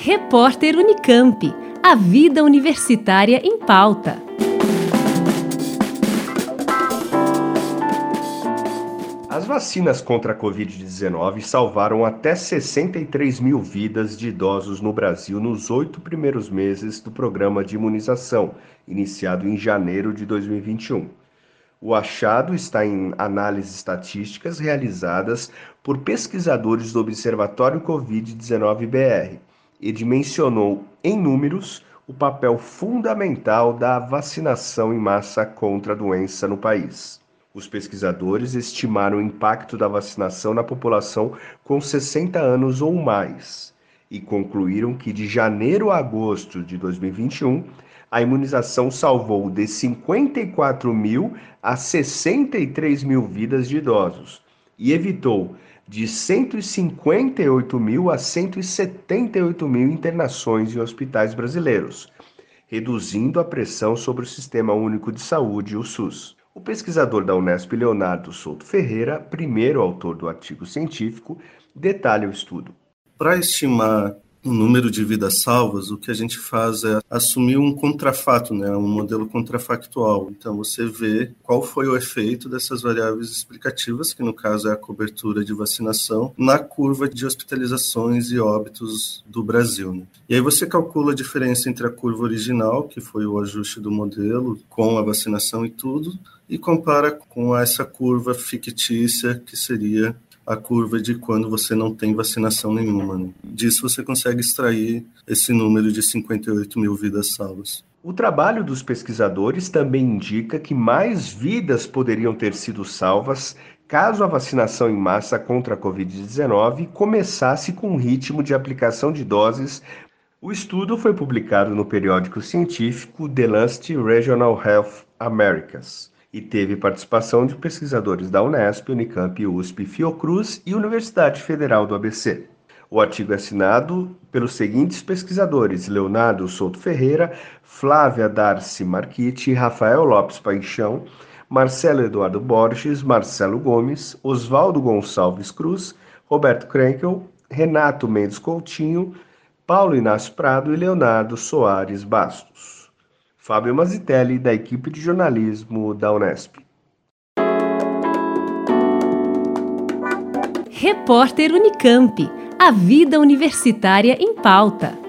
Repórter Unicamp. A vida universitária em pauta. As vacinas contra a Covid-19 salvaram até 63 mil vidas de idosos no Brasil nos 8 primeiros meses do programa de imunização, iniciado em janeiro de 2021. O achado está em análises estatísticas realizadas por pesquisadores do Observatório Covid-19-BR e dimensionou em números o papel fundamental da vacinação em massa contra a doença no país. Os pesquisadores estimaram o impacto da vacinação na população com 60 anos ou mais e concluíram que de janeiro a agosto de 2021, a imunização salvou de 54 mil a 63 mil vidas de idosos e evitou de 158 mil a 178 mil internações em hospitais brasileiros, reduzindo a pressão sobre o Sistema Único de Saúde, o SUS. O pesquisador da Unesp, Leonardo Souto Ferreira, primeiro autor do artigo científico, detalha o estudo. Para estimar o número de vidas salvas, o que a gente faz é assumir um contrafato, um modelo contrafactual. Então, você vê qual foi o efeito dessas variáveis explicativas, que no caso é a cobertura de vacinação, na curva de hospitalizações e óbitos do Brasil. E aí você calcula a diferença entre a curva original, que foi o ajuste do modelo, com a vacinação e tudo, e compara com essa curva fictícia, que seria a curva de quando você não tem vacinação nenhuma. Disso você consegue extrair esse número de 58 mil vidas salvas. O trabalho dos pesquisadores também indica que mais vidas poderiam ter sido salvas caso a vacinação em massa contra a Covid-19 começasse com um ritmo de aplicação de doses. O estudo foi publicado no periódico científico The Lancet Regional Health Americas e teve participação de pesquisadores da Unesp, Unicamp, USP, Fiocruz e Universidade Federal do ABC. O artigo é assinado pelos seguintes pesquisadores: Leonardo Souto Ferreira, Flávia Darcy Marchitti, Rafael Lopes Paixão, Marcelo Eduardo Borges, Marcelo Gomes, Oswaldo Gonçalves Cruz, Roberto Krenkel, Renato Mendes Coutinho, Paulo Inácio Prado e Leonardo Soares Bastos. Fábio Mazitelli, da equipe de jornalismo da Unesp. Repórter Unicamp. A vida universitária em pauta.